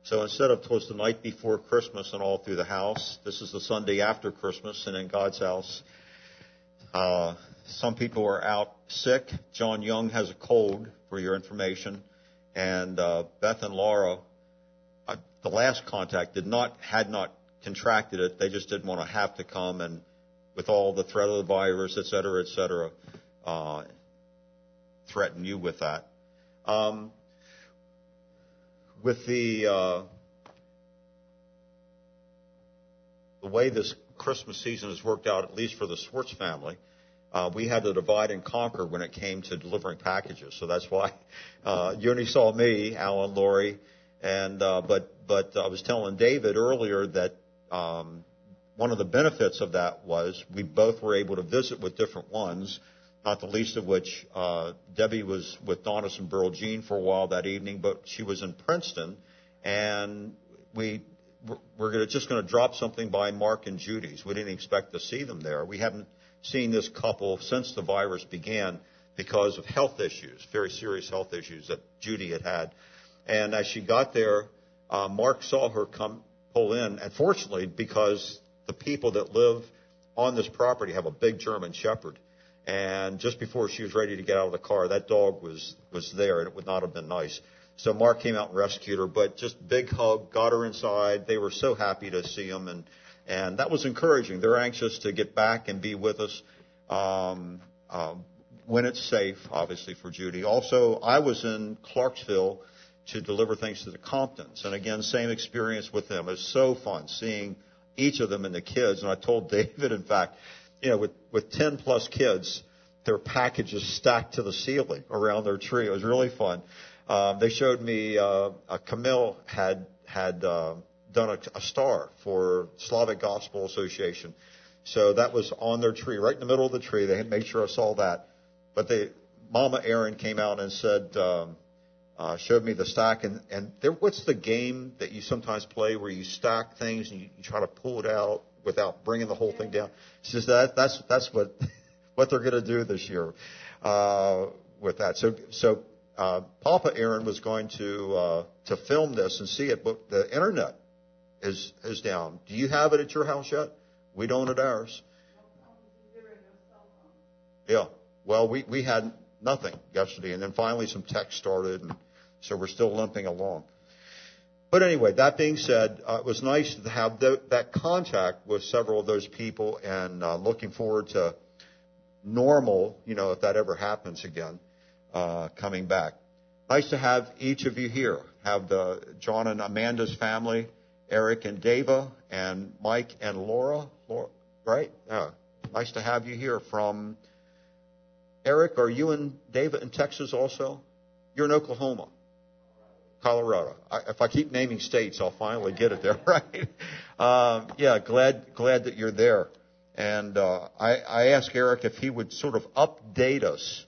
So instead of twas the night before Christmas and all through the house, this is the Sunday after Christmas and in God's house. Some people are out sick. John Young has a cold, for your information. And Beth and Laura, the last contact, had not contracted it. They just didn't want to have to come, and with all the threat of the virus, et cetera, threaten you with that. With the way this Christmas season has worked out, at least for the Swartz family, we had to divide and conquer when it came to delivering packages. So that's why you only saw me, Alan, Lori, and but I was telling David earlier that one of the benefits of that was we both were able to visit with different ones, not the least of which Debbie was with Donis and Burl Jean for a while that evening, but she was in Princeton, and we're just going to drop something by Mark and Judy's. We didn't expect to see them there. We haven't seen this couple since the virus began because of health issues, very serious health issues that Judy had. And as she got there, Mark saw her pull in, and fortunately, because the people that live on this property have a big German Shepherd, and just before she was ready to get out of the car, that dog was there, and it would not have been nice. So Mark came out and rescued her, but just big hug, got her inside. They were so happy to see him, and that was encouraging. They're anxious to get back and be with us when it's safe, obviously, for Judy. Also, I was in Clarksville to deliver things to the Comptons, and again, same experience with them. It was so fun seeing each of them and the kids. And I told David, in fact, with 10 plus kids, their packages stacked to the ceiling around their tree. It was really fun. They showed me Camille had done a star for Slavic Gospel Association. So that was on their tree, right in the middle of the tree. They had made sure I saw that. But Mama Erin came out and said, showed me the stack. And what's the game that you sometimes play where you stack things and you try to pull it out without bringing the whole thing down? She says that's what they're going to do this year with that. So Papa Aaron was going to film this and see it, but the internet is down. Do you have it at your house yet? We don't at ours. Yeah. Well, we had nothing yesterday, and then finally some text started, and so we're still limping along. But anyway, that being said, it was nice to have that contact with several of those people, and looking forward to normal, if that ever happens again, coming back. Nice to have each of you here. Have John and Amanda's family, Eric and Dava, and Mike and Laura, right? Yeah. Nice to have you here. From Eric, are you and Dava in Texas also? You're in Oklahoma. Colorado. If I keep naming states, I'll finally get it there, right? Yeah, glad that you're there. And I asked Eric if he would sort of update us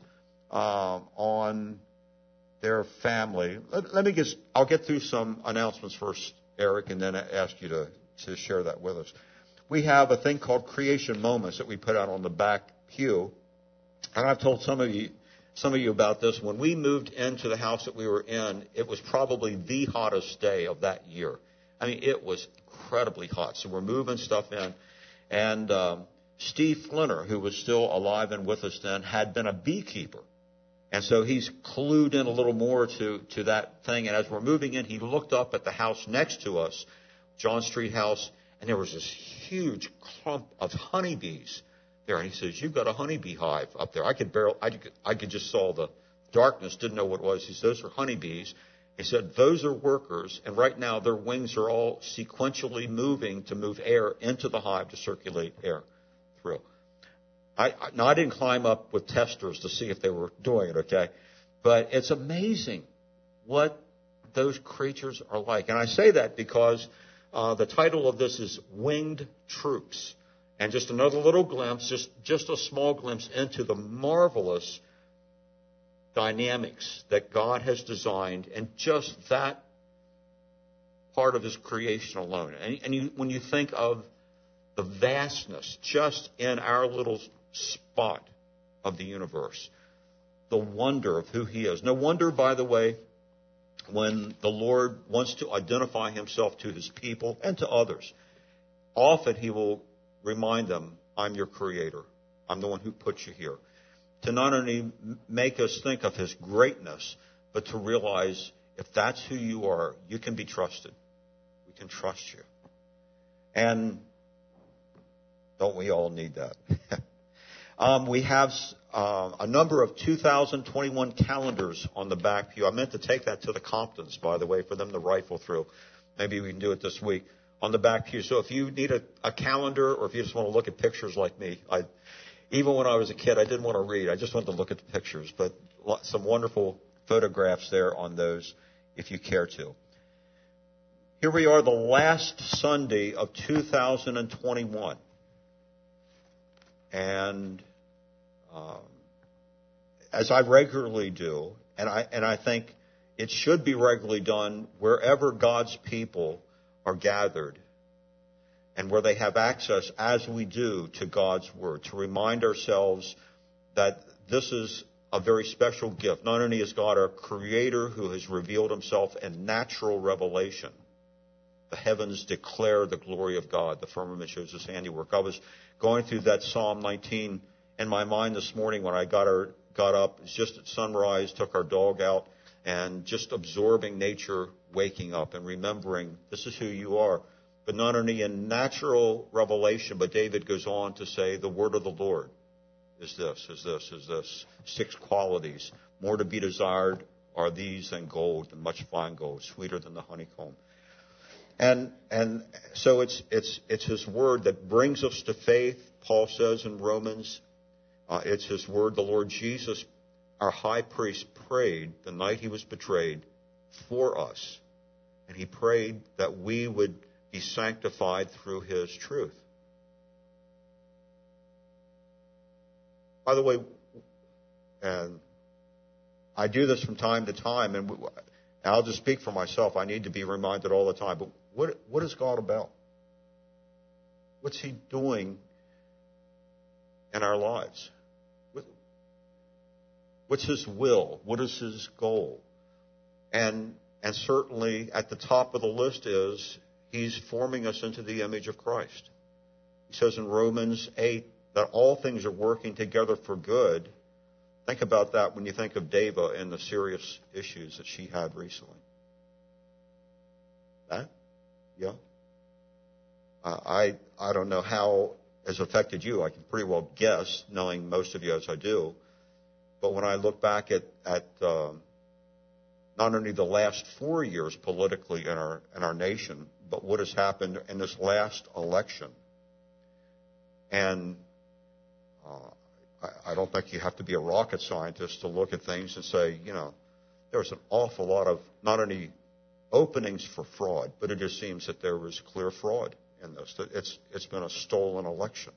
on their family. I'll get through some announcements first, Eric, and then ask you to share that with us. We have a thing called Creation Moments that we put out on the back pew. And I've told some of you about this. When we moved into the house that we were in, it was probably the hottest day of that year. I mean, it was incredibly hot. So we're moving stuff in. And Steve Flinner, who was still alive and with us then, had been a beekeeper. And so he's clued in a little more to that thing. And as we're moving in, he looked up at the house next to us, John Street House, and there was this huge clump of honeybees there. And he says, "You've got a honeybee hive up there." I could just saw the darkness, didn't know what it was. He says, "Those are honeybees." He said, "Those are workers, and right now their wings are all sequentially moving to move air into the hive to circulate air through." I didn't climb up with testers to see if they were doing it, okay? But it's amazing what those creatures are like. And I say that because the title of this is Winged Troops. And just another little glimpse, just a small glimpse into the marvelous dynamics that God has designed in just that part of His creation alone. And when you think of the vastness just in our little spot of the universe, the wonder of who He is. No wonder, by the way, when the Lord wants to identify himself to his people and to others, often he will remind them, I'm your creator. I'm the one who put you here. To not only make us think of his greatness, but to realize if that's who you are, you can be trusted. We can trust you. And don't we all need that? We have a number of 2021 calendars on the back pew. I meant to take that to the Comptons, by the way, for them to rifle through. Maybe we can do it this week on the back pew. So if you need a calendar, or if you just want to look at pictures like me, even when I was a kid, I didn't want to read. I just wanted to look at the pictures. But some wonderful photographs there on those, if you care to. Here we are, the last Sunday of 2021. And as I regularly do, and I think it should be regularly done wherever God's people are gathered and where they have access, as we do, to God's Word, to remind ourselves that this is a very special gift. Not only is God our Creator who has revealed himself in natural revelation, the heavens declare the glory of God. The firmament shows his handiwork. I was going through that Psalm 19 in my mind this morning when I got up. It was just at sunrise, took our dog out, and just absorbing nature, waking up and remembering this is who you are. But not only in natural revelation, but David goes on to say the word of the Lord is this, is this, is this. 6 qualities. More to be desired are these than gold, and much fine gold, sweeter than the honeycomb. And so it's his word that brings us to faith. Paul says in Romans, it's his word. The Lord Jesus, our high priest, prayed the night he was betrayed for us. And he prayed that we would be sanctified through his truth. By the way, and I do this from time to time, and I'll just speak for myself. I need to be reminded all the time. But what is God about? What's he doing in our lives? What's his will? What is his goal? And certainly at the top of the list is he's forming us into the image of Christ. He says in Romans 8 that all things are working together for good. Think about that when you think of Deva and the serious issues that she had recently. That? Yeah. I don't know how it's affected you. I can pretty well guess, knowing most of you as I do. But when I look back at not only the last 4 years politically in our nation, but what has happened in this last election, and I don't think you have to be a rocket scientist to look at things and say, there's an awful lot of not only openings for fraud, but it just seems that there was clear fraud in this. That it's been a stolen election.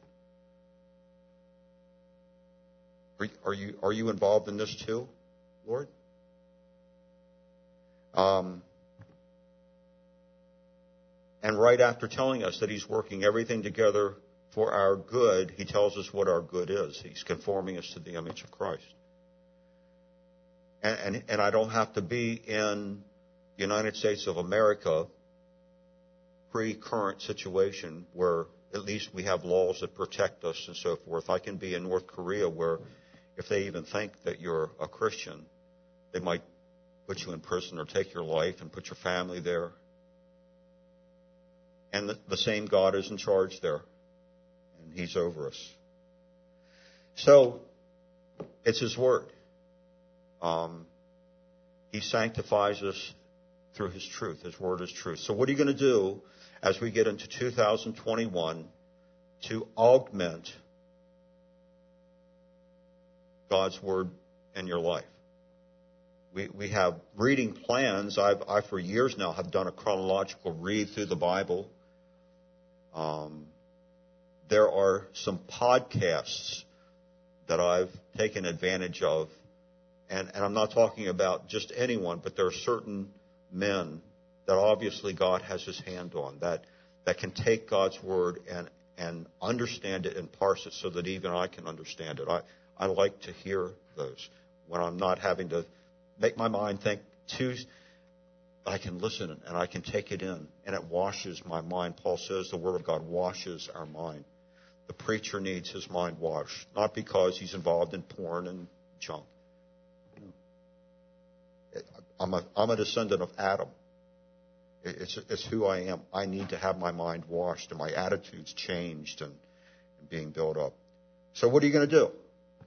Are you involved in this too, Lord? And right after telling us that he's working everything together for our good, he tells us what our good is. He's conforming us to the image of Christ. And I don't have to be in the United States of America, pre-current situation where at least we have laws that protect us and so forth. I can be in North Korea where if they even think that you're a Christian, they might put you in prison or take your life and put your family there. And the same God is in charge there. And he's over us. So, it's his word. He sanctifies us through his truth. His word is truth. So what are you going to do as we get into 2021 to augment God's word in your life? We have reading plans. I for years now have done a chronological read through the Bible. There are some podcasts that I've taken advantage of. And I'm not talking about just anyone, but there are certain men that obviously God has his hand on that can take God's word and understand it and parse it so that even I can understand it. I like to hear those when I'm not having to make my mind think too I can listen and I can take it in, and it washes my mind. Paul says the Word of God washes our mind. The preacher needs his mind washed, not because he's involved in porn and junk. I'm a descendant of Adam. It's who I am. I need to have my mind washed and my attitudes changed and being built up. So what are you going to do?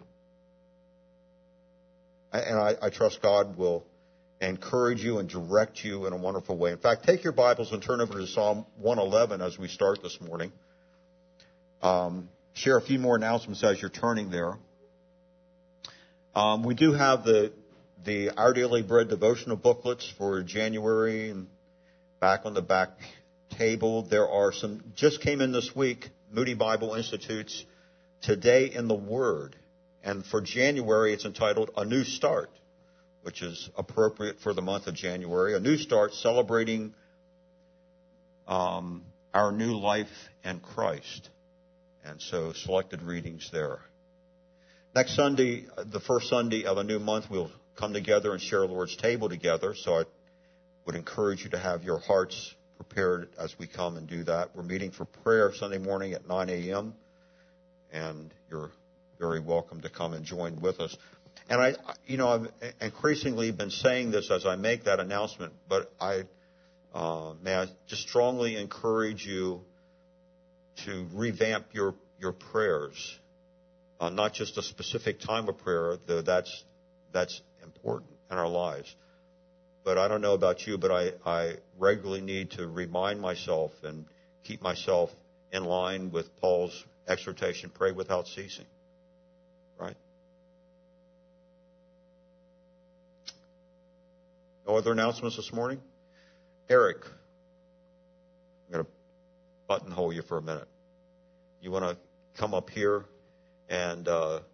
And I trust God will encourage you and direct you in a wonderful way. In fact, take your Bibles and turn over to Psalm 111 as we start this morning. Share a few more announcements as you're turning there. We do have the Our Daily Bread devotional booklets for January, and back on the back table there are some, just came in this week, Moody Bible Institute's Today in the Word. And for January it's entitled A New Start, which is appropriate for the month of January. A New Start, celebrating our new life in Christ. And so selected readings there. Next Sunday, the first Sunday of a new month, we'll come together and share the Lord's table together. So I would encourage you to have your hearts prepared as we come and do that. We're meeting for prayer Sunday morning at 9 a.m. And you're very welcome to come and join with us. And I've increasingly been saying this as I make that announcement, but may I just strongly encourage you to revamp your prayers. Not just a specific time of prayer, though that's important in our lives. But I don't know about you, but I regularly need to remind myself and keep myself in line with Paul's exhortation, pray without ceasing. Right? No other announcements this morning? Eric, I'm going to buttonhole you for a minute. You want to come up here and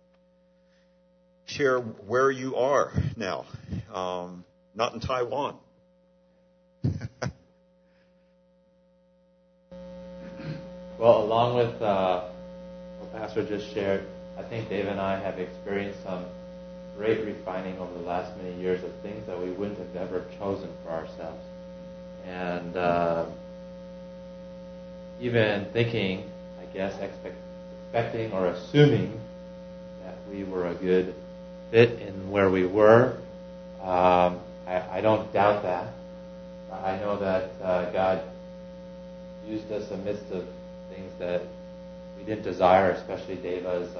share where you are now? Not in Taiwan. Well, along with what Pastor just shared, I think Dave and I have experienced some great refining over the last many years of things that we wouldn't have ever chosen for ourselves. And even thinking, I guess, expecting or assuming that we were a good fit in where we were. I don't doubt that. I know that God used us amidst of things that we didn't desire, especially Deva's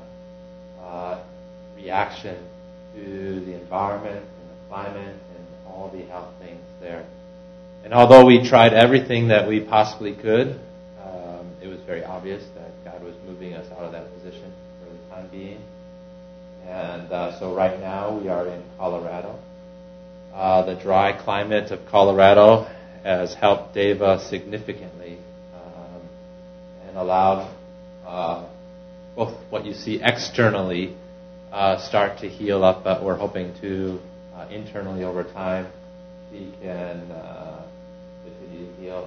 reaction to the environment and the climate and all the health things there. And although we tried everything that we possibly could, it was very obvious that God was moving us out of that position for the time being. And so right now we are in Colorado. The dry climate of Colorado has helped Deva significantly and allowed both what you see externally start to heal up, but we're hoping to internally over time he can continue to heal.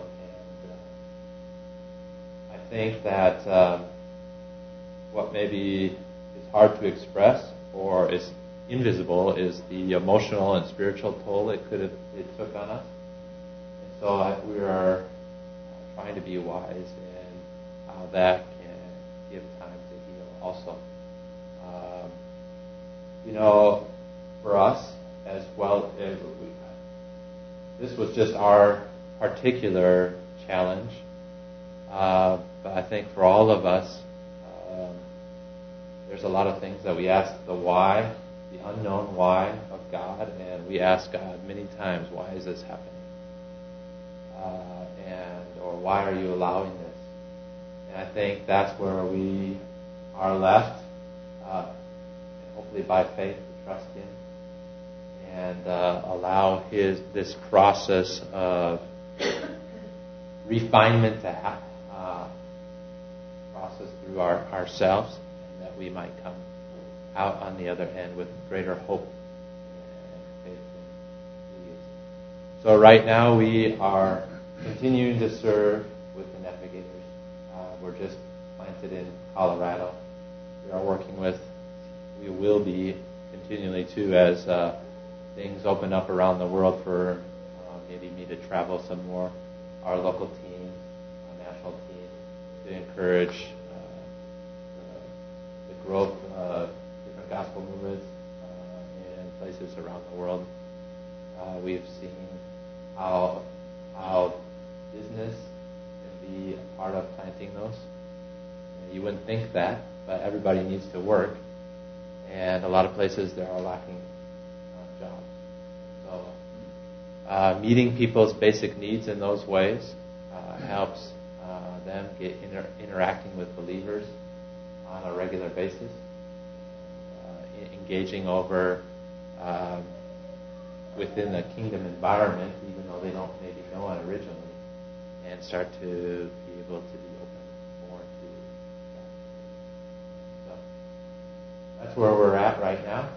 And I think that what maybe is hard to express or is invisible is the emotional and spiritual toll it took on us. And so we are trying to be wise in how that can give time to heal also. For us as well, this was just our particular challenge. But I think for all of us, there's a lot of things that we ask the why, the unknown why of God, and we ask God many times, why is this happening? Or why are you allowing this? And I think that's where we are left, and hopefully by faith to trust Him and allow this process of refinement to process through ourselves, and that we might come out on the other end with greater hope and faith in Jesus. So right now we are continuing to serve with the Navigators. We're just planted in Colorado. We are working with, we will be continually too as things open up around the world for opportunity me to travel some more, our local teams, our national team, to encourage the growth of different gospel movements in places around the world. We've seen how business can be a part of planting those. You wouldn't think that, but everybody needs to work, and a lot of places there are lacking jobs. So meeting people's basic needs in those ways helps them get interacting with believers on a regular basis, engaging over within the kingdom environment, even though they don't maybe know it originally, and start to be able to be open more to that. So that's where we're at right now.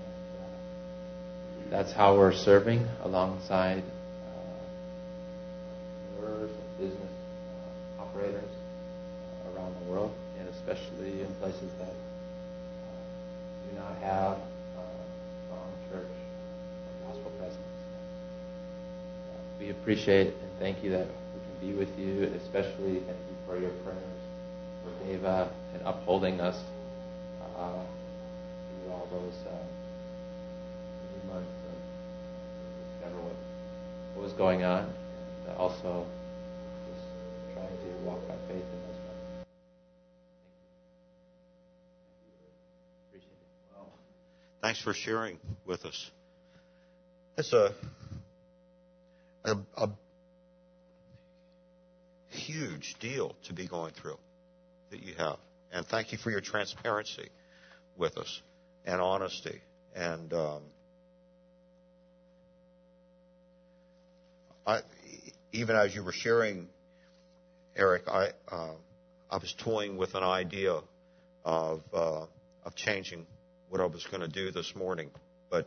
That's how we're serving alongside entrepreneurs and business operators around the world, and especially in places that do not have strong church or gospel presence. We appreciate and thank you that we can be with you, especially thank you for your prayers for Deva and upholding us through all those months of discover what was going on, and also just trying to walk by faith in those months. Thank you. Appreciate it. Well, thanks for sharing with us. It's a huge deal to be going through that you have. And thank you for your transparency with us and honesty. And even as you were sharing, Eric, I was toying with an idea of changing what I was going to do this morning. But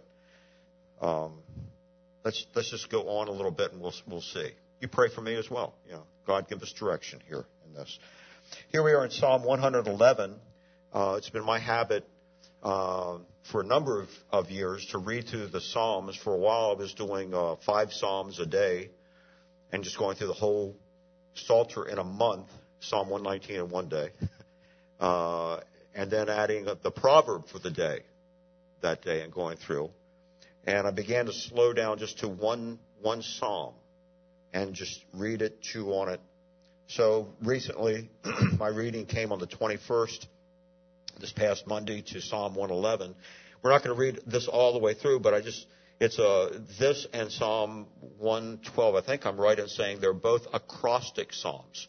let's just go on a little bit, and we'll see. You pray for me as well. You know, God give us direction here in this. Here we are in Psalm 111. It's been my habit for a number of years to read through the Psalms. For a while, I was doing 5 Psalms a day and just going through the whole Psalter in a month, Psalm 119 in one day, and then adding the proverb for the day that day and going through. And I began to slow down just to one psalm and just read it, chew on it. So recently, my reading came on the 21st, this past Monday, to Psalm 111. We're not going to read this all the way through, but it's this and Psalm 112. I think I'm right in saying they're both acrostic psalms.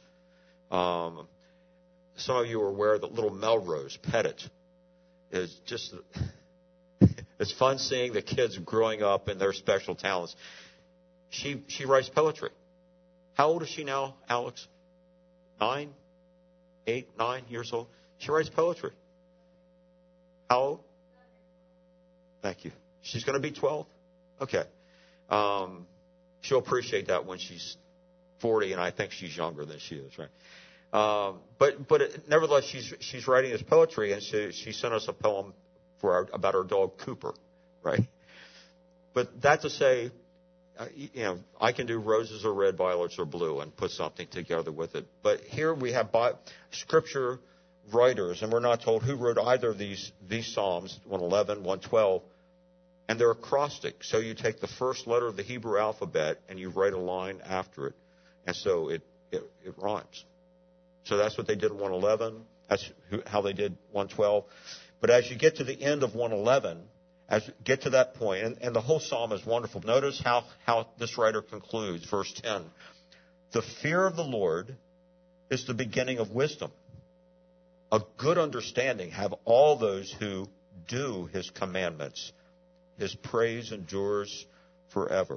Some of you are aware that little Melrose Pettit is just... It's fun seeing the kids growing up and their special talents. She writes poetry. How old is she now, Alex? 9 years old? She writes poetry. How old? Thank you. She's going to be 12? Okay. She'll appreciate that when she's 40, and I think she's younger than she is, right? But nevertheless, she's writing this poetry, and she sent us a poem about our dog Cooper, right? But that to say, I can do roses are red, violets are blue, and put something together with it. But here we have scripture writers, and we're not told who wrote either of these Psalms, 111, 112, and they're acrostic. So you take the first letter of the Hebrew alphabet and you write a line after it, and so it rhymes. So that's what they did in 111. That's how they did 112. But as you get to the end of 111, as you get to that point, and the whole psalm is wonderful. Notice how this writer concludes, verse 10. The fear of the Lord is the beginning of wisdom. A good understanding have all those who do his commandments. His praise endures forever.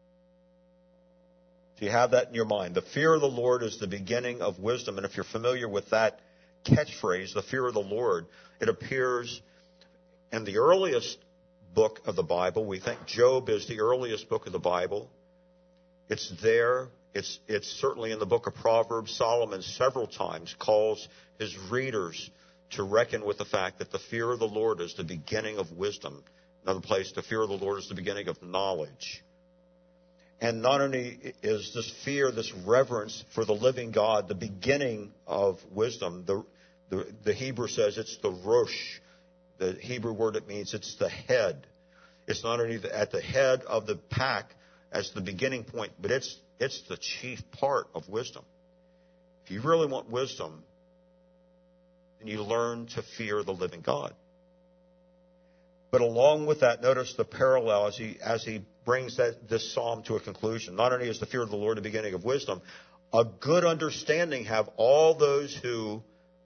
So you have that in your mind. The fear of the Lord is the beginning of wisdom. And if you're familiar with that catchphrase, the fear of the Lord, it appears in the earliest book of the Bible. We think Job is the earliest book of the Bible. It's there. It's certainly in the book of Proverbs. Solomon several times calls his readers to reckon with the fact that the fear of the Lord is the beginning of wisdom. Another place, the fear of the Lord is the beginning of knowledge. And not only is this fear, this reverence for the living God, the beginning of wisdom, the Hebrew says it's the rosh. The Hebrew word, it means it's the head. It's not only at the head of the pack as the beginning point, but it's the chief part of wisdom. If you really want wisdom, then you learn to fear the living God. But along with that, notice the parallel as he brings this psalm to a conclusion. Not only is the fear of the Lord the beginning of wisdom, a good understanding have all those who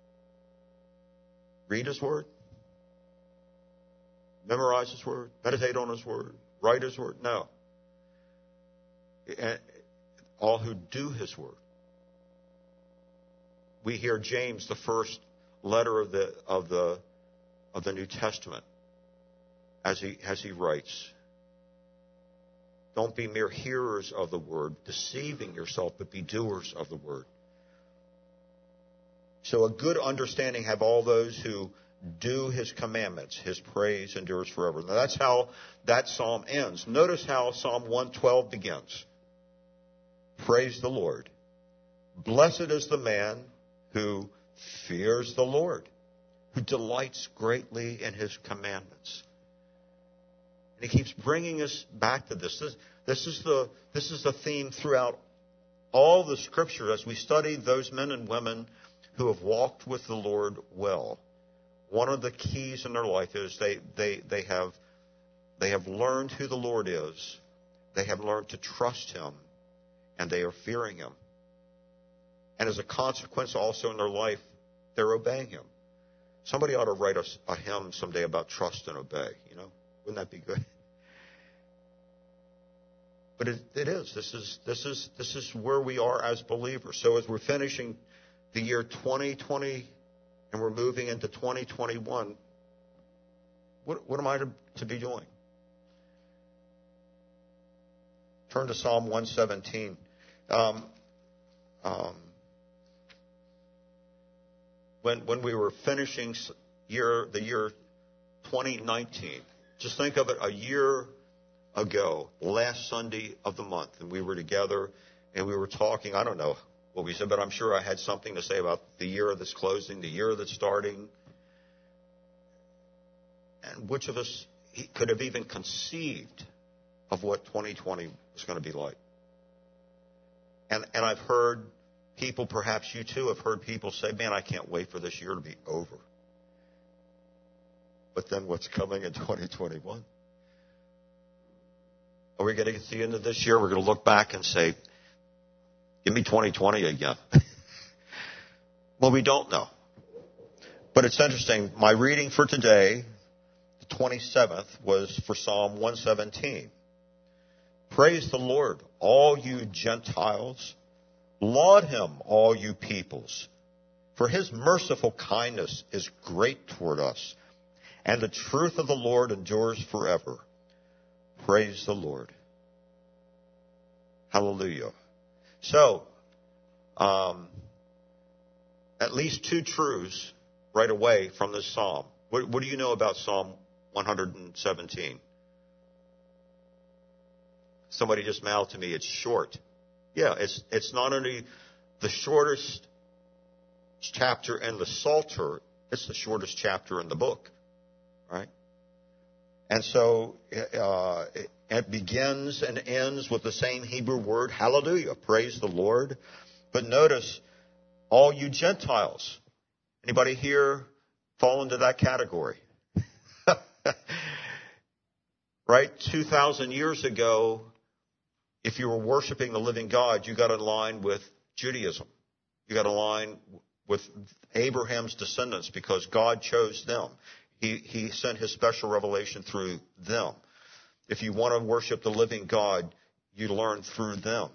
read His Word, memorize His Word, meditate on His Word, write His Word. No. All who do His Word. We hear James, the first letter of the New Testament, as he writes, don't be mere hearers of the Word, deceiving yourself, but be doers of the Word. So a good understanding have all those who do His commandments. His praise endures forever. Now that's how that psalm ends. Notice how Psalm 112 begins. Praise the Lord. Blessed is the man who fears the Lord, who delights greatly in His commandments. And he keeps bringing us back to this. This is the theme throughout all the Scripture as we study those men and women who have walked with the Lord well. One of the keys in their life is they have learned who the Lord is. They have learned to trust Him, and they are fearing Him. And as a consequence, also in their life, they're obeying Him. Somebody ought to write a hymn someday about trust and obey. You know, wouldn't that be good? But it is. This is where we are as believers. So as we're finishing the year 2020 and we're moving into 2021, what am I to be doing? Turn to Psalm 117. When we were finishing the year 2019, just think of it a year ago, last Sunday of the month, and we were together and we were talking. I don't know what we said, but I'm sure I had something to say about the year that's closing, the year that's starting. And which of us could have even conceived of what 2020 was going to be like? And I've heard people, perhaps you too, have heard people say, man, I can't wait for this year to be over. But then what's coming in 2021? Are we going to get to the end of this year? We're going to look back and say, give me 2020 again. Well, we don't know. But it's interesting. My reading for today, the 27th, was for Psalm 117. Praise the Lord, all you Gentiles. Laud Him, all you peoples. For His merciful kindness is great toward us, and the truth of the Lord endures forever. Praise the Lord. Hallelujah. So, at least two truths right away from this psalm. What do you know about Psalm 117? Somebody just mouthed to me, it's short. Yeah, it's not only the shortest chapter in the Psalter, it's the shortest chapter in the book, right? And so it begins and ends with the same Hebrew word, hallelujah, praise the Lord. But notice, all you Gentiles. Anybody here fall into that category? Right? 2,000 years ago, if you were worshiping the living God, you got in line with Judaism. You got in line with Abraham's descendants because God chose them. He sent His special revelation through them. If you want to worship the living God, you learn through them.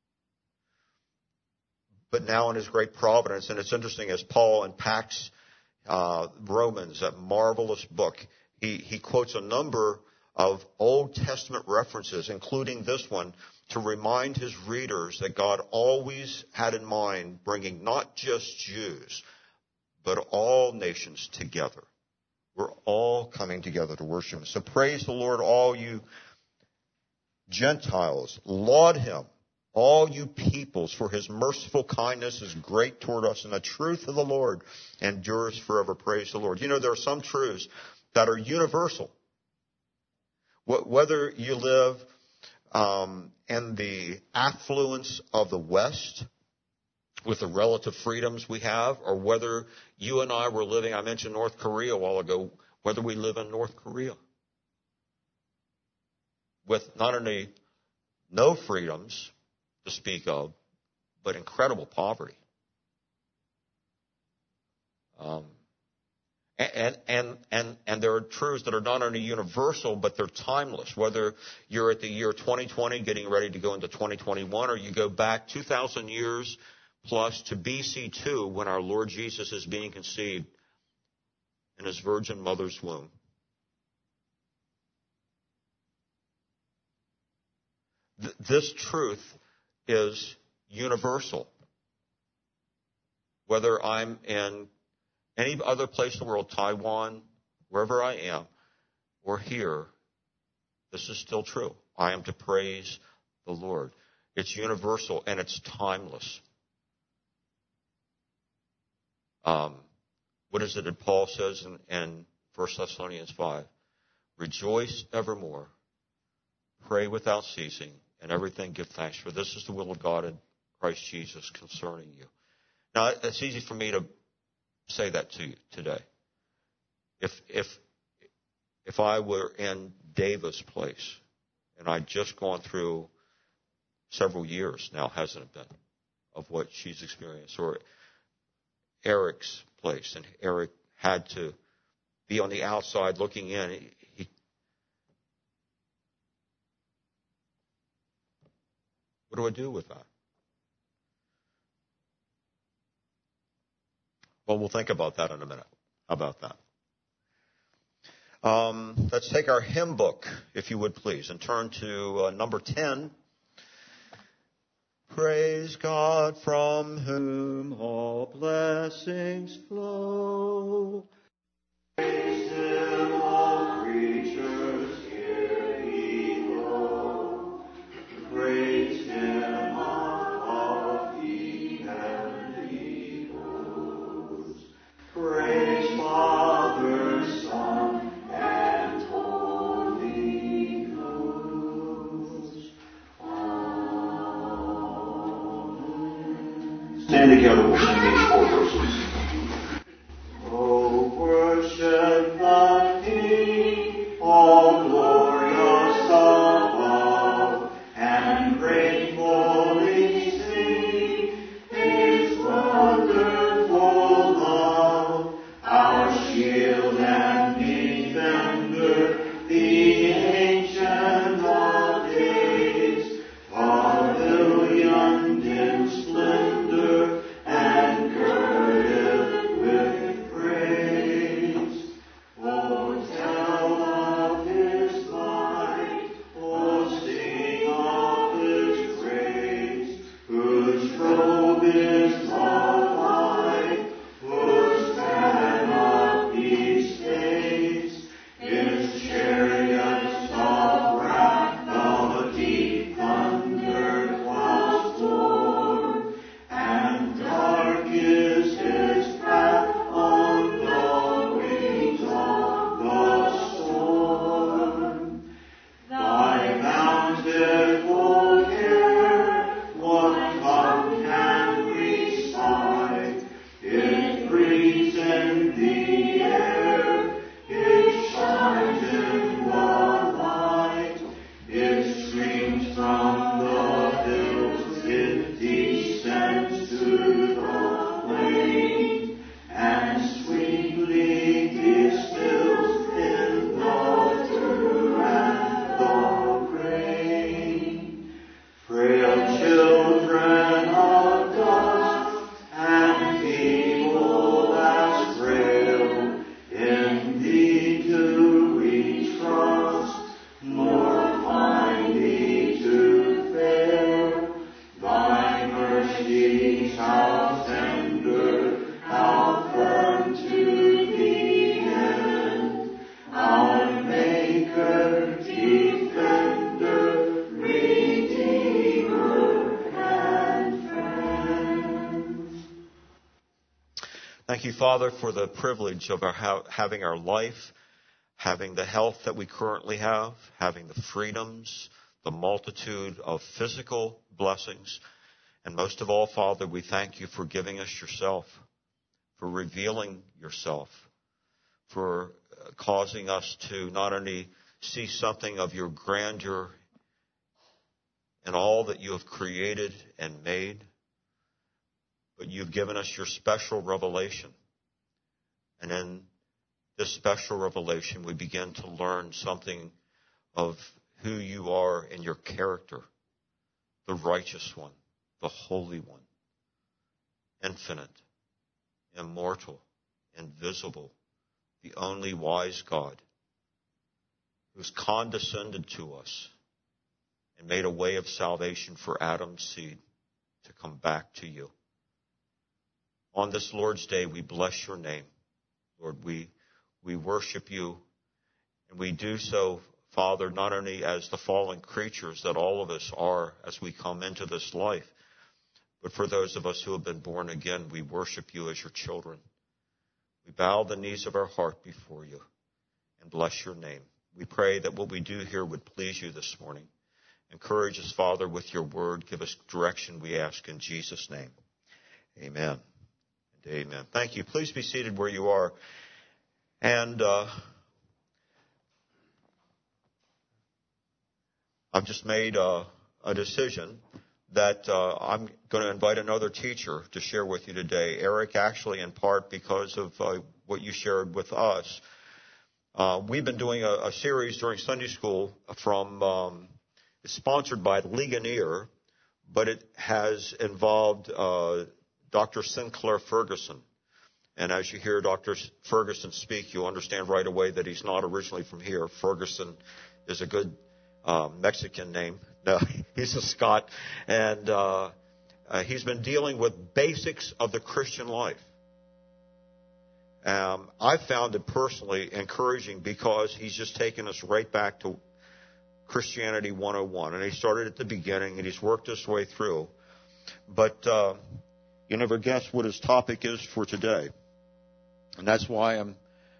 But now in His great providence, and it's interesting as Paul unpacks Romans, that marvelous book, he quotes a number of Old Testament references, including this one, to remind his readers that God always had in mind bringing not just Jews, but all nations together. We're all coming together to worship Him. So praise the Lord, all you Gentiles, laud him, all you peoples, for his merciful kindness is great toward us, and the truth of the Lord endures forever. Praise the Lord. You know, there are some truths that are universal. Whether you live in the affluence of the West, with the relative freedoms we have, or whether you and I were living, I mentioned North Korea a while ago, whether we live in North Korea, with not only no freedoms to speak of, but incredible poverty. And there are truths that are not only universal, but they're timeless. Whether you're at the year 2020, getting ready to go into 2021, or you go back 2,000 years plus to BC 2, when our Lord Jesus is being conceived in his virgin mother's womb. This truth is universal. Whether I'm in any other place in the world, Taiwan, wherever I am, or here, this is still true. I am to praise the Lord. It's universal and it's timeless. What is it that Paul says in 1 Thessalonians 5? Rejoice evermore, pray without ceasing, and everything give thanks, for this is the will of God in Christ Jesus concerning you. Now, it's easy for me to say that to you today. If I were in David's place, and I'd just gone through several years now, hasn't it been, of what she's experienced, or Eric's place, and Eric had to be on the outside looking in. What do I do with that? Well, we'll think about that in a minute. How about that? Let's take our hymn book, if you would please, and turn to number 10. Praise God, from whom all blessings flow. Praise him, all creatures here below. Praise him above the heavenly hosts. Praise Father, Son, and Holy Ghost. Stand together, we'll sing these 4 verses. Oh, worship the King, all glorious above, and gratefully sing his wonderful love, our shield and defender, the ancient of days, pavilioned in splendor and girded with praise. Oh, tell of his might, oh, sing of his grace, whose robe is love light, whose canopy stays, his chariots of wrath, of deep thunder clouds born, and dark is his path on the wings of the storm. Thy bountiful care, what tongue can receive? Thank you, Father, for the privilege of having our life, having the health that we currently have, having the freedoms, the multitude of physical blessings. And most of all, Father, we thank you for giving us yourself, for revealing yourself, for causing us to not only see something of your grandeur in all that you have created and made, but you've given us your special revelation. And in this special revelation, we begin to learn something of who you are and your character, the righteous one, the holy one, infinite, immortal, invisible, the only wise God, who's condescended to us and made a way of salvation for Adam's seed to come back to you. On this Lord's Day, we bless your name. Lord, we worship you, and we do so, Father, not only as the fallen creatures that all of us are as we come into this life, but for those of us who have been born again, we worship you as your children. We bow the knees of our heart before you and bless your name. We pray that what we do here would please you this morning. Encourage us, Father, with your word. Give us direction, we ask in Jesus' name. Amen. And amen. Thank you. Please be seated where you are. And I've just made a decision that I'm going to invite another teacher to share with you today. Eric, actually, in part because of what you shared with us. We've been doing a series during Sunday school from, it's sponsored by Ligonier, but it has involved Dr. Sinclair Ferguson. And as you hear Dr. Ferguson speak, you'll understand right away that he's not originally from here. Ferguson is a good Mexican name. No, he's a Scot. And he's been dealing with basics of the Christian life. I found it personally encouraging because he's just taken us right back to Christianity 101. And he started at the beginning and he's worked his way through. But you never guess what his topic is for today. And that's why I'm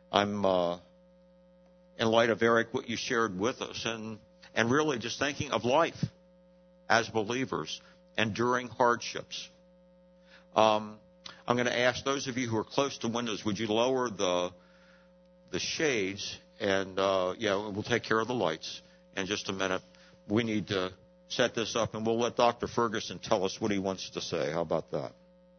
in light of, Eric, what you shared with us, and really just thinking of life as believers and during hardships. I'm going to ask those of you who are close to windows, would you lower the shades, and we'll take care of the lights in just a minute. We need to set this up, and we'll let Dr. Ferguson tell us what he wants to say. How about that?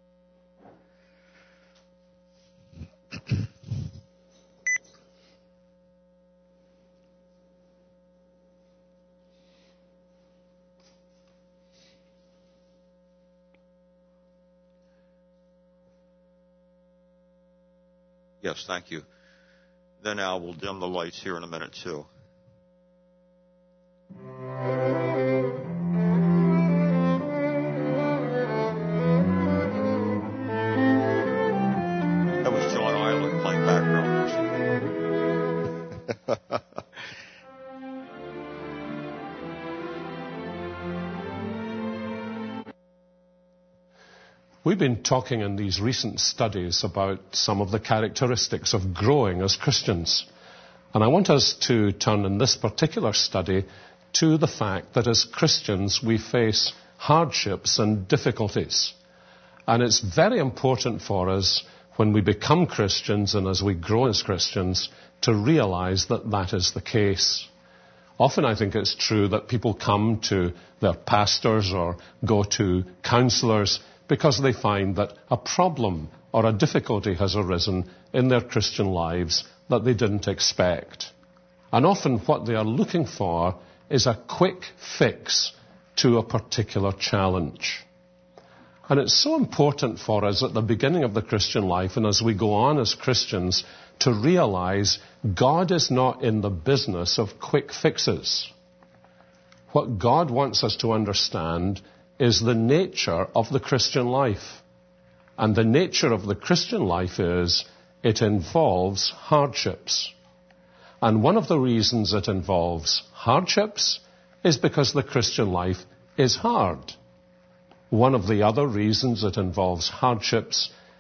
Yes, thank you. Then Al will dim the lights here in a minute, too. That was John Island playing background music. We've been talking in these recent studies about some of the characteristics of growing as Christians. And I want us to turn in this particular study to the fact that as Christians we face hardships and difficulties. And it's very important for us when we become Christians and as we grow as Christians to realize that that is the case. Often I think it's true that people come to their pastors or go to counselors because they find that a problem or a difficulty has arisen in their Christian lives that they didn't expect. And often what they are looking for is a quick fix to a particular challenge. And it's so important for us at the beginning of the Christian life and as we go on as Christians to realize God is not in the business of quick fixes. What God wants us to understand is the nature of the Christian life. And the nature of the Christian life is it involves hardships. And one of the reasons it involves hardships is because the Christian life is hard. One of the other reasons it involves hardships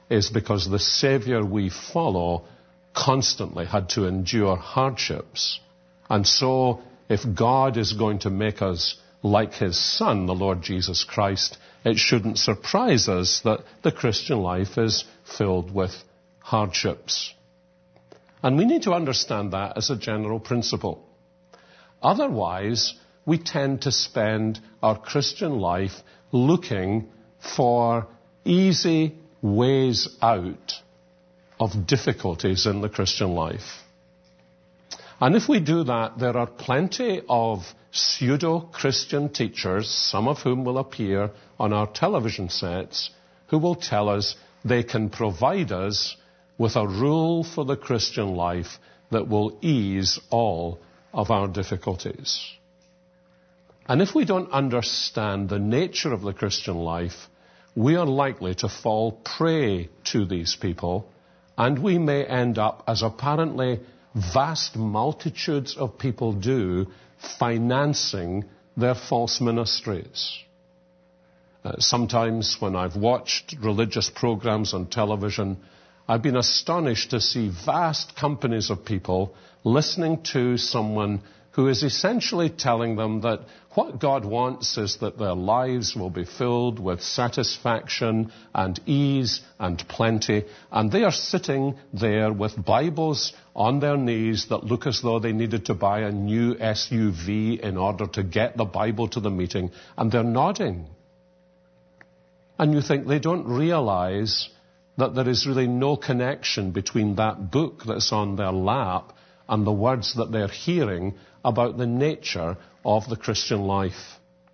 is because the Savior we follow constantly had to endure hardships. And so, if God is going to make us like His Son, the Lord Jesus Christ, it shouldn't surprise us that the Christian life is filled with hardships. And we need to understand that as a general principle. Otherwise, we tend to spend our Christian life looking for easy ways out of difficulties in the Christian life. And if we do that, there are plenty of pseudo-Christian teachers, some of whom will appear on our television sets, who will tell us they can provide us with a rule for the Christian life that will ease all of our difficulties. And if we don't understand the nature of the Christian life, we are likely to fall prey to these people, and we may end up, as apparently vast multitudes of people do, financing their false ministries. Sometimes when I've watched religious programs on television, I've been astonished to see vast companies of people listening to someone who is essentially telling them that what God wants is that their lives will be filled with satisfaction and ease and plenty. And they are sitting there with Bibles on their knees that look as though they needed to buy a new SUV in order to get the Bible to the meeting. And they're nodding. And you think they don't realize that there is really no connection between that book that's on their lap and the words that they're hearing about the nature of the Christian life.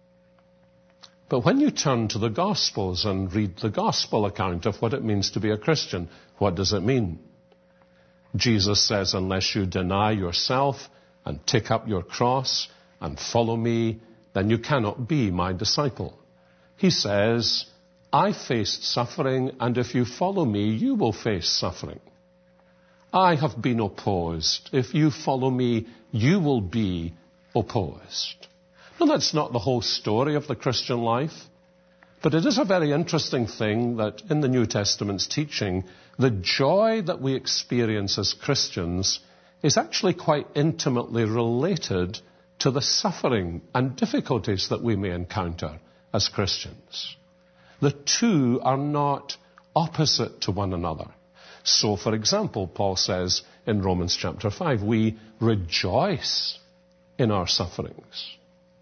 But when you turn to the Gospels and read the Gospel account of what it means to be a Christian, what does it mean? Jesus says, unless you deny yourself and take up your cross and follow me, then you cannot be my disciple. He says, I faced suffering, and if you follow me, you will face suffering. I have been opposed. If you follow me, you will be opposed. Now, that's not the whole story of the Christian life, but it is a very interesting thing that in the New Testament's teaching, the joy that we experience as Christians is actually quite intimately related to the suffering and difficulties that we may encounter as Christians. The two are not opposite to one another. So, for example, Paul says in Romans chapter 5, we rejoice in our sufferings.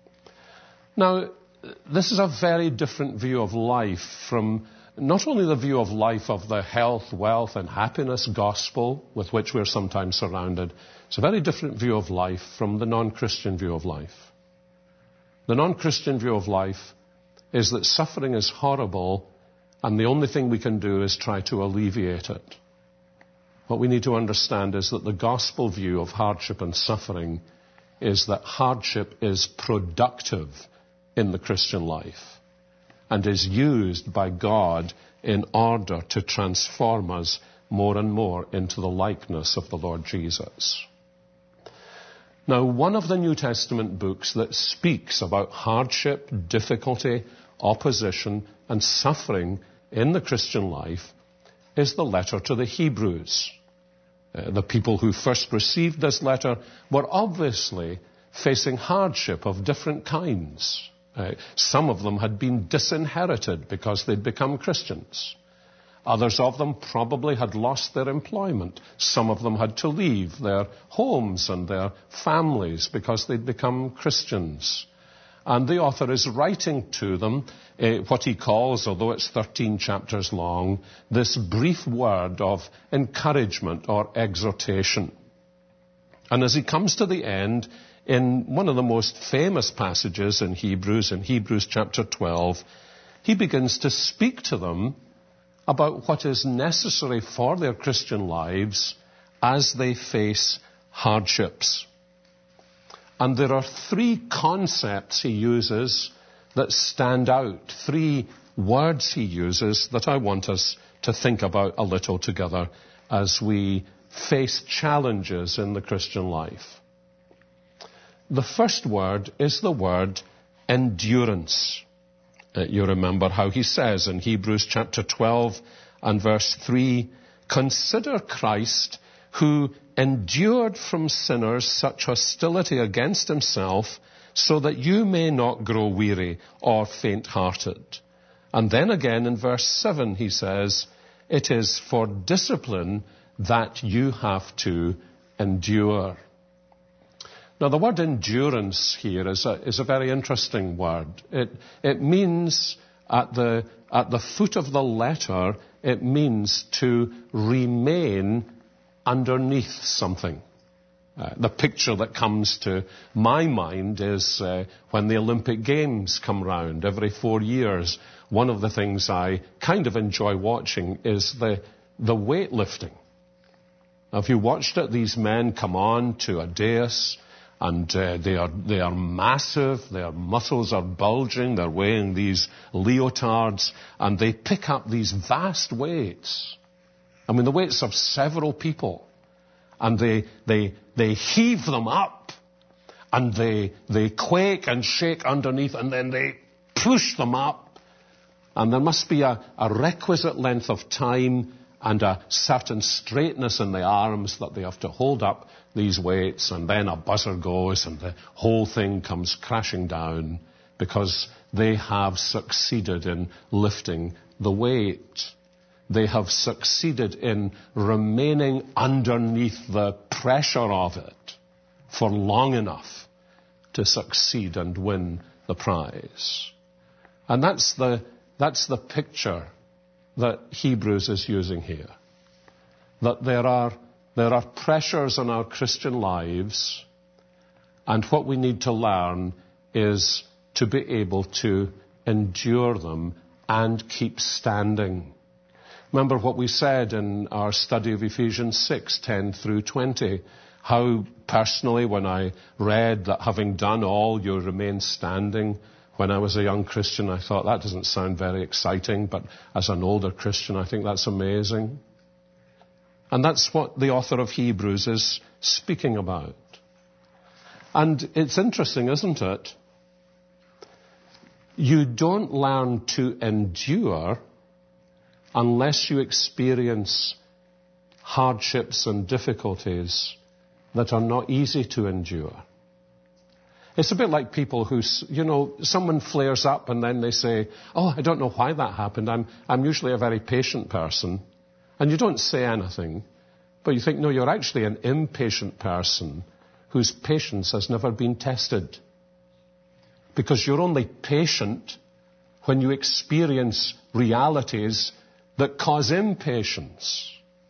Now, this is a very different view of life from not only the view of life of the health, wealth, and happiness gospel with which we're sometimes surrounded. It's a very different view of life from the non-Christian view of life. The non-Christian view of life is that suffering is horrible, and the only thing we can do is try to alleviate it. What we need to understand is that the gospel view of hardship and suffering is that hardship is productive in the Christian life and is used by God in order to transform us more and more into the likeness of the Lord Jesus. Now, one of the New Testament books that speaks about hardship, difficulty, opposition, and suffering in the Christian life is the letter to the Hebrews. The people who first received this letter were obviously facing hardship of different kinds. Some of them had been disinherited because they'd become Christians. Others of them probably had lost their employment. Some of them had to leave their homes and their families because they'd become Christians. And the author is writing to them what he calls, although it's 13 chapters long, this brief word of encouragement or exhortation. And as he comes to the end, in one of the most famous passages in Hebrews chapter 12, he begins to speak to them about what is necessary for their Christian lives as they face hardships. And there are three concepts he uses that stand out, three words he uses that I want us to think about a little together as we face challenges in the Christian life. The first word is the word endurance. You remember how he says in Hebrews chapter 12 and verse 3, consider Christ, who endured from sinners such hostility against himself, so that you may not grow weary or faint-hearted. And then again in verse 7 he says, it is for discipline that you have to endure. Now the word endurance here is a very interesting word. It means at the foot of the letter, it means to remain underneath something. The picture that comes to my mind is when the Olympic Games come round every 4 years. One of the things I kind of enjoy watching is the weightlifting. Now, if you watched it, these men come on to a dais, and they are massive, their muscles are bulging, they're wearing these leotards, and they pick up these vast weights. I mean, the weights of several people. And they heave them up, and they quake and shake underneath, and then they push them up. And there must be a requisite length of time and a certain straightness in the arms that they have to hold up these weights, and then a buzzer goes and the whole thing comes crashing down because they have succeeded in lifting the weight. They have succeeded in remaining underneath the pressure of it for long enough to succeed and win the prize. And that's the picture that Hebrews is using here. That there are pressures in our Christian lives, and what we need to learn is to be able to endure them and keep standing. Remember what we said in our study of Ephesians 6:10 through 20, how personally when I read that having done all you remain standing, when I was a young Christian I thought that doesn't sound very exciting, but as an older Christian I think that's amazing. And that's what the author of Hebrews is speaking about. And it's interesting, isn't it? You don't learn to endure unless you experience hardships and difficulties that are not easy to endure. It's a bit like people who, someone flares up and then they say, oh, I don't know why that happened. I'm usually a very patient person. And you don't say anything, but you think, no, you're actually an impatient person whose patience has never been tested. Because you're only patient when you experience realities that cause impatience.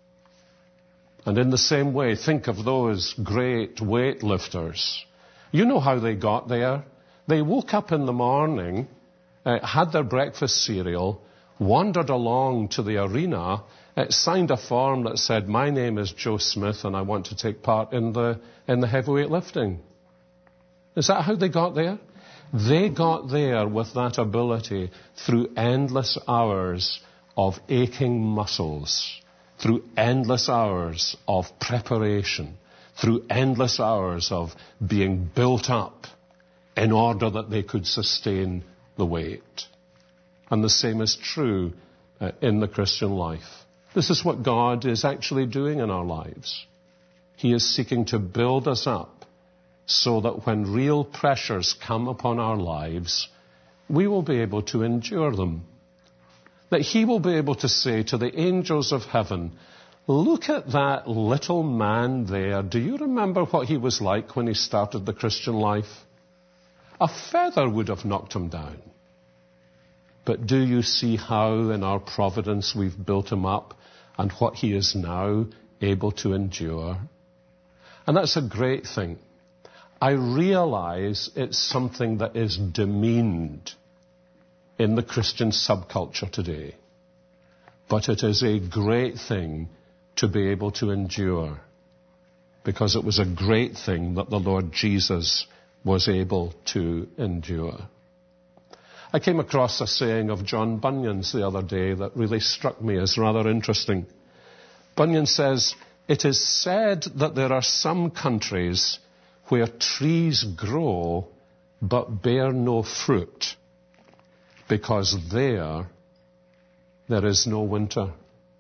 And in the same way, think of those great weightlifters. You know how they got there. They woke up in the morning, had their breakfast cereal, wandered along to the arena, signed a form that said, my name is Joe Smith and I want to take part in the heavyweight lifting. Is that how they got there? They got there with that ability through endless hours of aching muscles, through endless hours of preparation, through endless hours of being built up in order that they could sustain the weight. And the same is true in the Christian life. This is what God is actually doing in our lives. He is seeking to build us up so that when real pressures come upon our lives, we will be able to endure them. That He will be able to say to the angels of heaven, look at that little man there. Do you remember what he was like when he started the Christian life? A feather would have knocked him down. But do you see how in our providence we've built him up and what he is now able to endure? And that's a great thing. I realize it's something that is demeaned in the Christian subculture today. But it is a great thing to be able to endure, because it was a great thing that the Lord Jesus was able to endure. I came across a saying of John Bunyan's the other day that really struck me as rather interesting. Bunyan says, it is said that there are some countries where trees grow but bear no fruit, because there is no winter.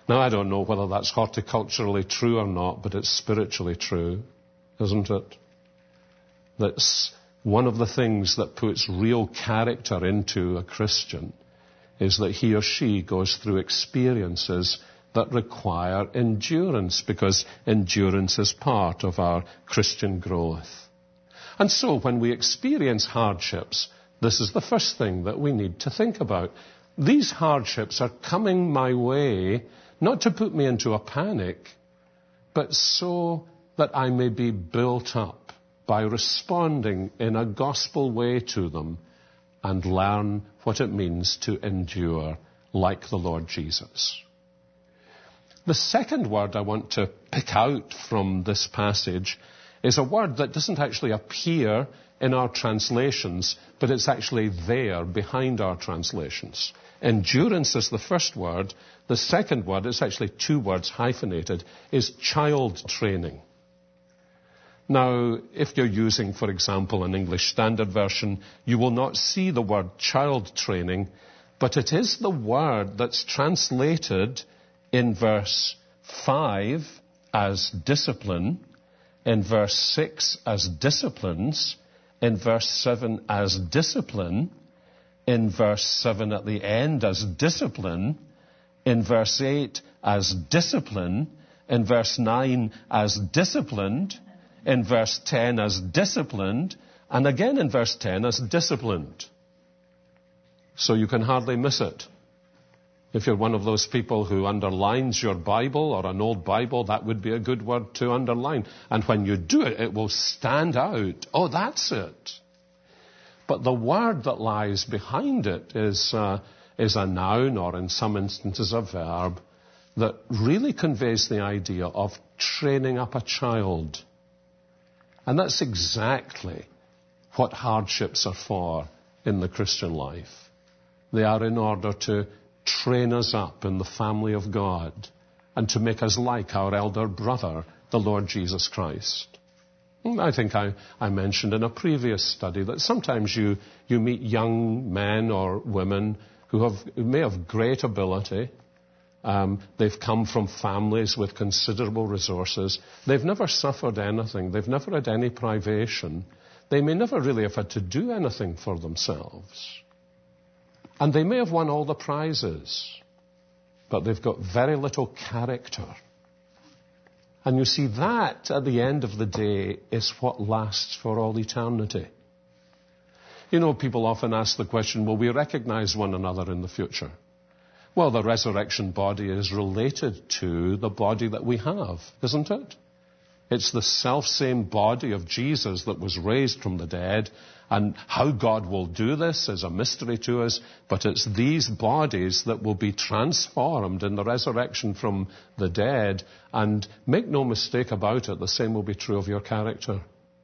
Now, I don't know whether that's horticulturally true or not, but it's spiritually true, isn't it? That's one of the things that puts real character into a Christian, is that he or she goes through experiences that require endurance, because endurance is part of our Christian growth. And so when we experience hardships, this is the first thing that we need to think about. These hardships are coming my way not to put me into a panic, but so that I may be built up by responding in a gospel way to them and learn what it means to endure like the Lord Jesus. The second word I want to pick out from this passage is a word that doesn't actually appear in our translations, but it's actually there behind our translations. Endurance is the first word. The second word, it's actually two words hyphenated, is child training. Now, if you're using, for example, an English Standard Version, you will not see the word child training, but it is the word that's translated in verse 5 as discipline, in verse 6 as disciplines, in verse 7 as discipline, in verse 7 at the end as discipline, in verse 8 as discipline, in verse 9 as disciplined, in verse 10 as disciplined, and again in verse 10 as disciplined. So you can hardly miss it. If you're one of those people who underlines your Bible or an old Bible, that would be a good word to underline. And when you do it, it will stand out. Oh, that's it. But the word that lies behind it is a noun, or in some instances a verb, that really conveys the idea of training up a child. And that's exactly what hardships are for in the Christian life. They are in order to train us up in the family of God and to make us like our elder brother, the Lord Jesus Christ. I think I mentioned in a previous study that sometimes you meet young men or women who may have great ability. They've come from families with considerable resources. They've never suffered anything. They've never had any privation. They may never really have had to do anything for themselves. And they may have won all the prizes, but they've got very little character. And you see, that, at the end of the day, is what lasts for all eternity. You know, people often ask the question, will we recognize one another in the future? Well, the resurrection body is related to the body that we have, isn't it? It's the self-same body of Jesus that was raised from the dead. And how God will do this is a mystery to us, but it's these bodies that will be transformed in the resurrection from the dead. And make no mistake about it, the same will be true of your character.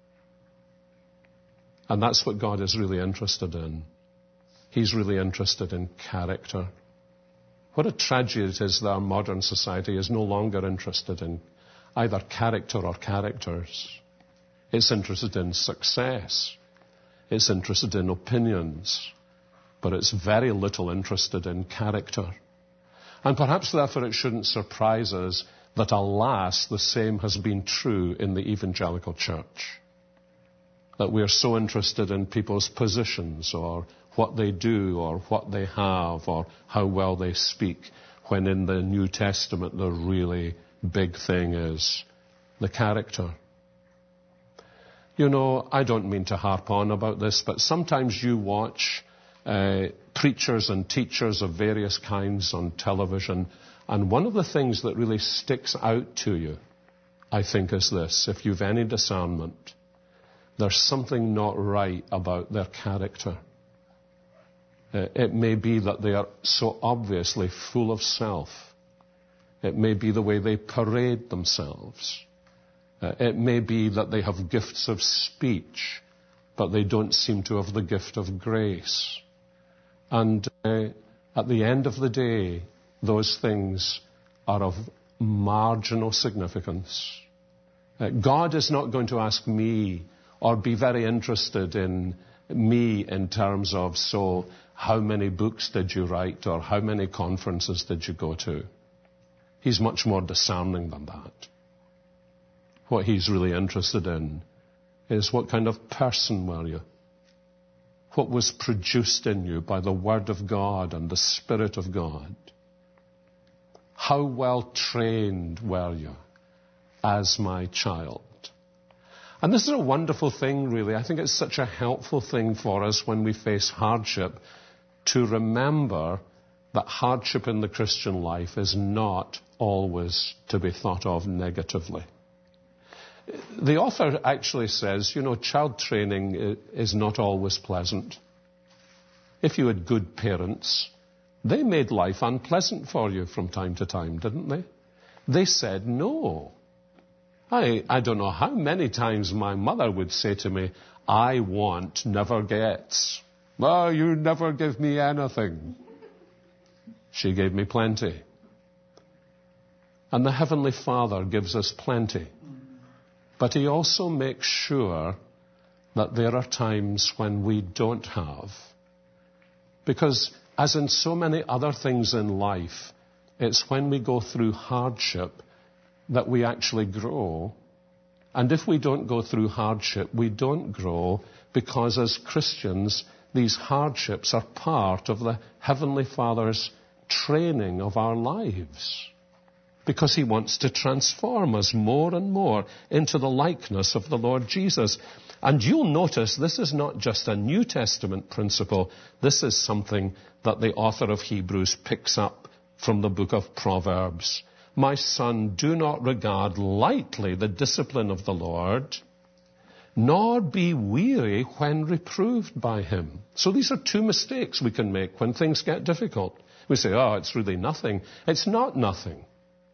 And that's what God is really interested in. He's really interested in character. What a tragedy it is that our modern society is no longer interested in either character or characters. It's interested in success. It's interested in opinions, but it's very little interested in character. And perhaps therefore it shouldn't surprise us that, alas, the same has been true in the evangelical church. That we're so interested in people's positions or what they do or what they have or how well they speak, when in the New Testament the really big thing is the character. You know, I don't mean to harp on about this, but sometimes you watch preachers and teachers of various kinds on television, and one of the things that really sticks out to you, I think, is this: if you've any discernment, there's something not right about their character. It may be that they are so obviously full of self. It may be the way they parade themselves. It may be that they have gifts of speech, but they don't seem to have the gift of grace. And at the end of the day, those things are of marginal significance. God is not going to ask me or be very interested in me in terms of, so, how many books did you write or how many conferences did you go to? He's much more discerning than that. What he's really interested in is what kind of person were you? What was produced in you by the Word of God and the Spirit of God? How well trained were you as my child? And this is a wonderful thing, really. I think it's such a helpful thing for us when we face hardship to remember that hardship in the Christian life is not always to be thought of negatively. The author actually says, child training is not always pleasant. If you had good parents, they made life unpleasant for you from time to time, didn't they? They said no. I don't know how many times my mother would say to me, I want, never gets. Oh, you never give me anything. She gave me plenty. And the Heavenly Father gives us plenty. But He also makes sure that there are times when we don't have. Because as in so many other things in life, it's when we go through hardship that we actually grow. And if we don't go through hardship, we don't grow, because as Christians, these hardships are part of the Heavenly Father's training of our lives. Because He wants to transform us more and more into the likeness of the Lord Jesus. And you'll notice this is not just a New Testament principle. This is something that the author of Hebrews picks up from the book of Proverbs. My son, do not regard lightly the discipline of the Lord, nor be weary when reproved by Him. So these are two mistakes we can make when things get difficult. We say, it's really nothing. It's not nothing.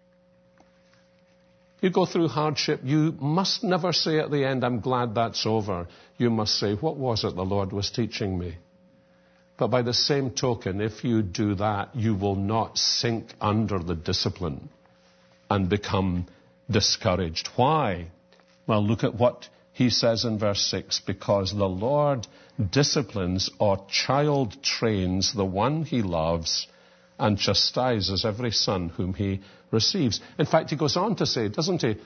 You go through hardship, you must never say at the end, I'm glad that's over. You must say, what was it the Lord was teaching me? But by the same token, if you do that, you will not sink under the discipline and become discouraged. Why? Well, look at what he says in verse 6. Because the Lord disciplines or child trains the one He loves and chastises every son whom He receives. In fact, he goes on to say, doesn't he?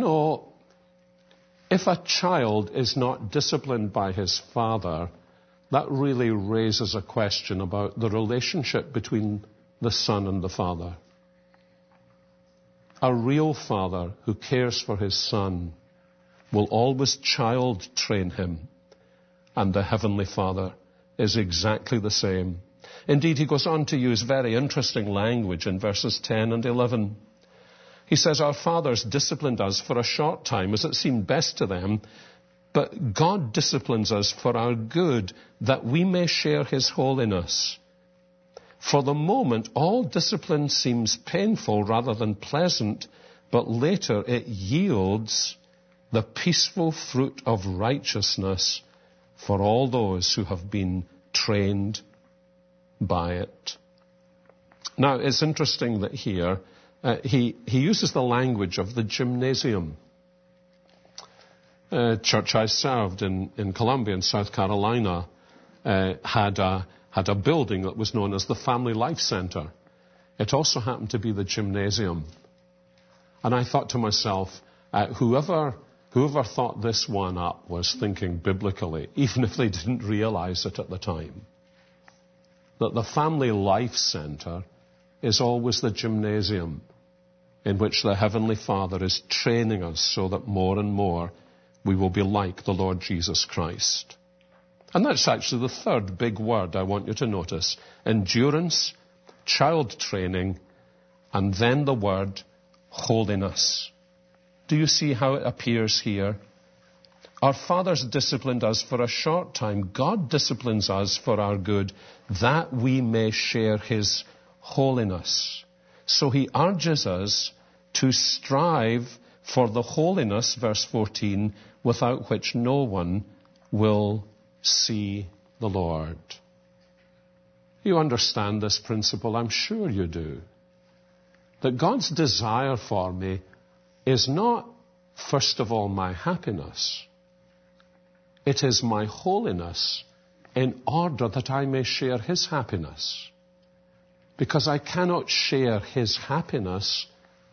If a child is not disciplined by his father, that really raises a question about the relationship between the son and the father. A real father who cares for his son will always child train him. And the Heavenly Father is exactly the same. Indeed, he goes on to use very interesting language in verses 10 and 11. He says, our fathers disciplined us for a short time as it seemed best to them, but God disciplines us for our good, that we may share His holiness. For the moment, all discipline seems painful rather than pleasant, but later it yields the peaceful fruit of righteousness for all those who have been trained by it. Now, it's interesting that here he uses the language of the gymnasium. Church I served in Columbia, in South Carolina, had a building that was known as the Family Life Center. It also happened to be the gymnasium. And I thought to myself, whoever thought this one up was thinking biblically, even if they didn't realize it at the time. That the Family Life Center is always the gymnasium in which the Heavenly Father is training us so that more and more we will be like the Lord Jesus Christ. And that's actually the third big word I want you to notice. Endurance, child training, and then the word holiness. Do you see how it appears here? Our fathers disciplined us for a short time. God disciplines us for our good, that we may share His holiness. So He urges us to strive for the holiness, verse 14, without which no one will see the Lord. You understand this principle, I'm sure you do. That God's desire for me is not, first of all, my happiness. It is my holiness in order that I may share His happiness. Because I cannot share His happiness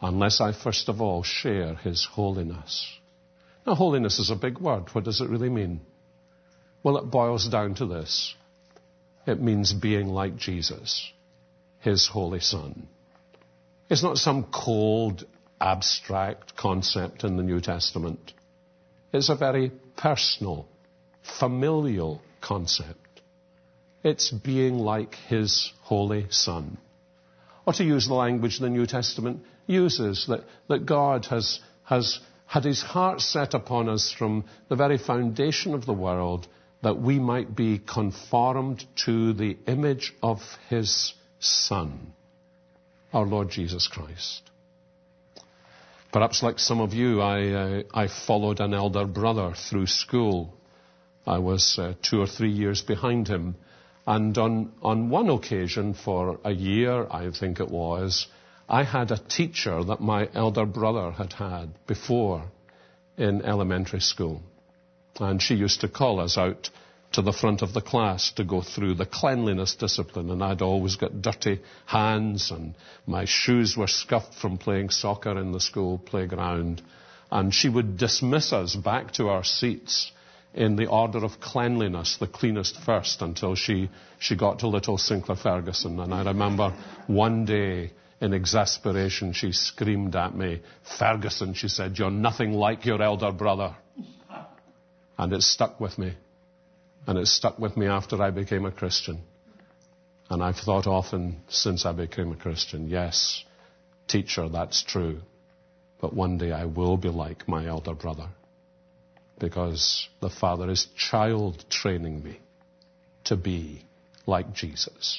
unless I first of all share his holiness. Now, holiness is a big word. What does it really mean? Well, it boils down to this. It means being like Jesus, his holy Son. It's not some cold, abstract concept in the New Testament. It's a very personal, familial concept. It's being like his holy Son. Or to use the language the New Testament uses, that God has had his heart set upon us from the very foundation of the world, that we might be conformed to the image of his Son, our Lord Jesus Christ. Perhaps like some of you, I followed an elder brother through school. I was 2 or 3 years behind him. And on one occasion, for a year, I think it was, I had a teacher that my elder brother had before in elementary school. And she used to call us out to the front of the class to go through the cleanliness discipline. And I'd always got dirty hands, and my shoes were scuffed from playing soccer in the school playground. And she would dismiss us back to our seats in the order of cleanliness, the cleanest first, until she got to little Sinclair Ferguson. And I remember one day, in exasperation, she screamed at me, "Ferguson," she said, "you're nothing like your elder brother." And it stuck with me. And it stuck with me after I became a Christian. And I've thought often since I became a Christian, yes, teacher, that's true. But one day I will be like my elder brother, because the Father is child training me to be like Jesus.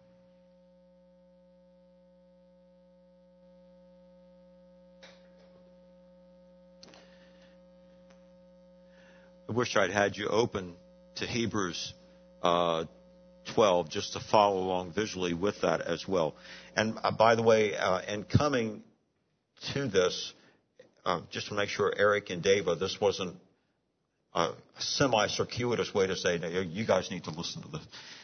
I wish I'd had you open to Hebrews 12 just to follow along visually with that as well. And by the way, in coming to this, just to make sure Eric and Dava, this wasn't a semi-circuitous way to say, "No, you guys need to listen to this."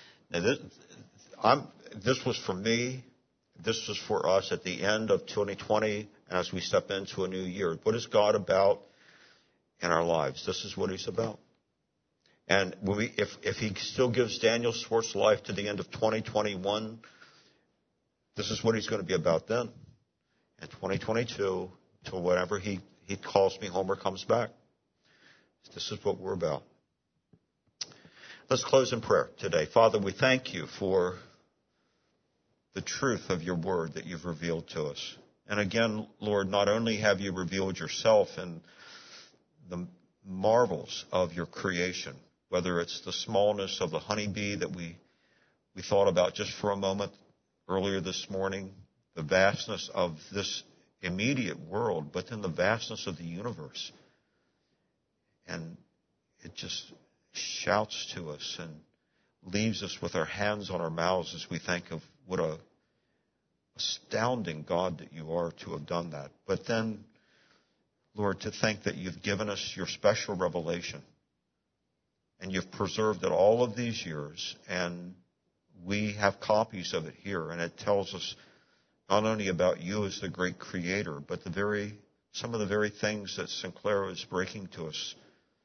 Now, this was for me. This was for us at the end of 2020 as we step into a new year. What is God about in our lives? This is what he's about. And if he still gives Daniel Swartz life to the end of 2021, this is what he's going to be about then. In 2022, till whenever he calls me home or comes back. This is what we're about. Let's close in prayer today. Father, we thank you for the truth of your word that you've revealed to us. And again, Lord, not only have you revealed yourself and the marvels of your creation, whether it's the smallness of the honeybee that we thought about just for a moment earlier this morning, the vastness of this immediate world, but then the vastness of the universe. And it just shouts to us and leaves us with our hands on our mouths as we think of what a astounding God that you are to have done that. But then, Lord, to think that you've given us your special revelation and you've preserved it all of these years, and we have copies of it here, and it tells us not only about you as the great creator, but some of the very things that Sinclair is breaking to us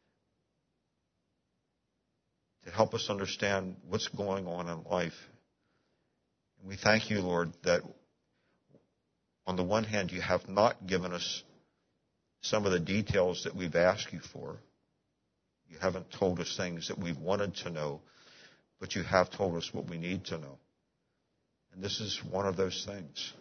to help us understand what's going on in life. And we thank you, Lord, that on the one hand, you have not given us some of the details that we've asked you for. You haven't told us things that we've wanted to know, but you have told us what we need to know. And this is one of those things.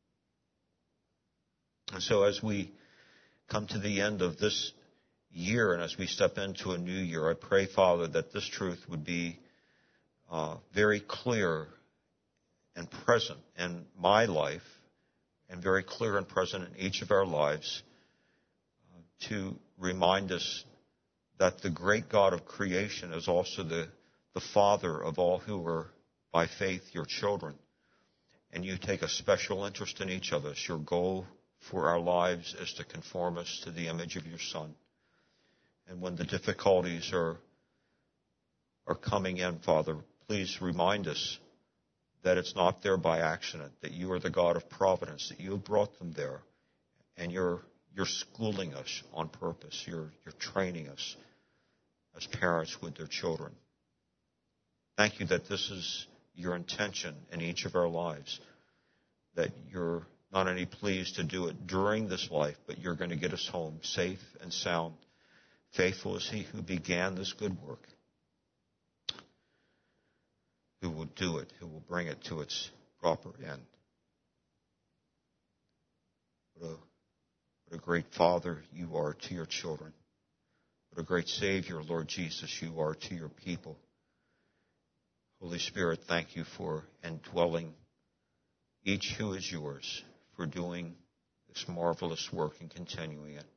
And so as we come to the end of this year and as we step into a new year, I pray, Father, that this truth would be very clear and present in my life and very clear and present in each of our lives to remind us that the great God of creation is also the Father of all who are, by faith, your children. And you take a special interest in each of us. Your goal for our lives is to conform us to the image of your Son. And when the difficulties are coming in, Father, please remind us that it's not there by accident, that you are the God of providence, that you have brought them there. And you're schooling us on purpose. You're training us as parents with their children. Thank you that this is your intention in each of our lives, that you're not only pleased to do it during this life, but you're going to get us home safe and sound. Faithful is he who began this good work, who will do it, who will bring it to its proper end. What a great Father you are to your children. What a great Savior, Lord Jesus, you are to your people. Holy Spirit, thank you for indwelling each who is yours, for doing this marvelous work and continuing it.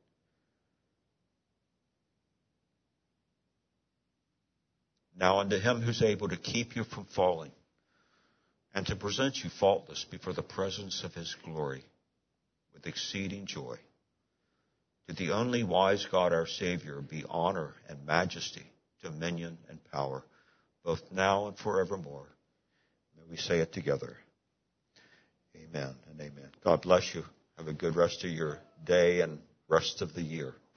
Now unto him who's able to keep you from falling and to present you faultless before the presence of his glory with exceeding joy. To the only wise God, our Savior, be honor and majesty, dominion and power, both now and forevermore. May we say it together. Amen and amen. God bless you. Have a good rest of your day and rest of the year.